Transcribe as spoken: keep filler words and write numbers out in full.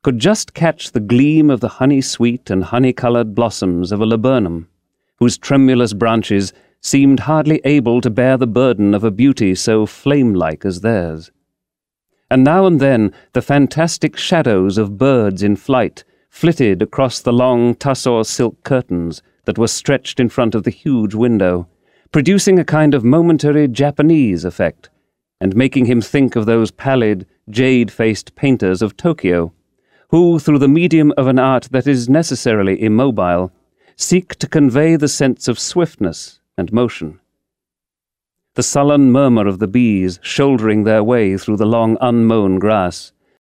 could just catch the gleam of the honey-sweet and honey-coloured blossoms of a laburnum, whose tremulous branches seemed hardly able to bear the burden of a beauty so flame-like as theirs. And now and then the fantastic shadows of birds in flight flitted across the long tussore silk curtains that were stretched in front of the huge window, producing a kind of momentary Japanese effect, and making him think of those pallid, jade-faced painters of Tokyo, who, through the medium of an art that is necessarily immobile, seek to convey the sense of swiftness and motion. The sullen murmur of the bees shouldering their way through the long unmown grass,